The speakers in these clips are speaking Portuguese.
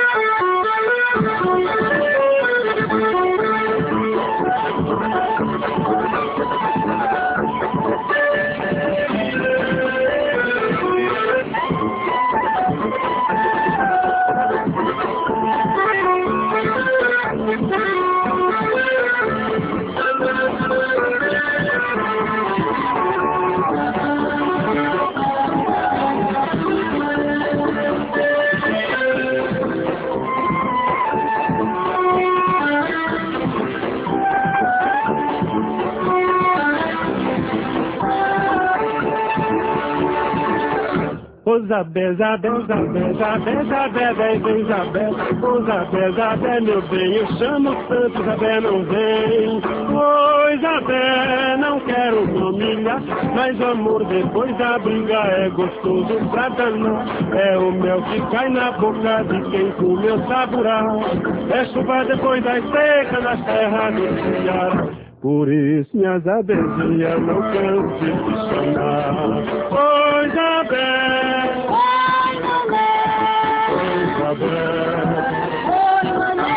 Isabel, Isabel, Isabel, Isabel, Isabel, Isabel, Isabel, Isabel, meu bem, eu chamo tanto, Isabel não vem. Oh, Isabel, não quero me humilhar, mas amor depois da briga é gostoso pra danar. É o mel que cai na boca de quem comeu saburá. É chuva depois da seca nas terras do Ceará. Por isso, minha Isabelzinha, não canso de te chamar. Oh, Isabel! Oi, mané! Oh, Isabel! Oi, mané!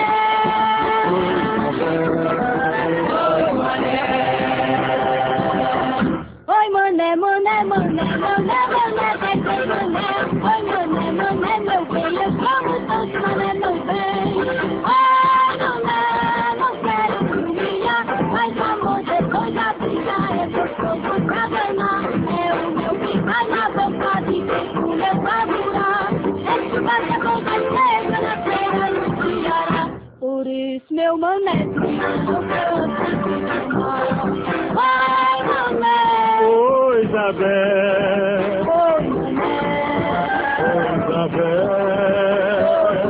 Oh, Isabel! Oi, mané, mané, mané, mané, mané, vai ser mané. Oi, mané, mané, meu bem, eu como tanto, mané, meu bem. Oi, mané, não quero me humilhar, mas amor depois da briga é gostoso pra danar. É o meu que vai na boca de quem comeu saburá. É chuva depois da seca na terra do Ceará. Por isso, meu manézinho, não canso de te chamar. Oi, mané! Oh, Isabel! Oi, mané! Oh, Isabel!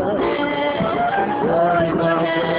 Oh, Isabel!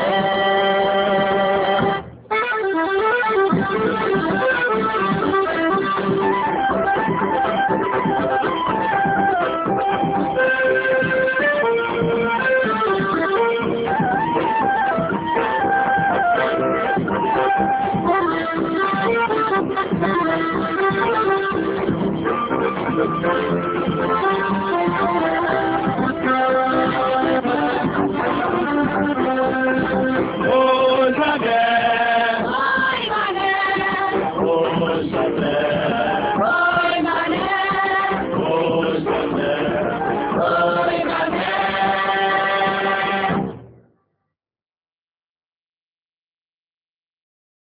Oh, Isabel! Oi, mané! Oh, Isabel!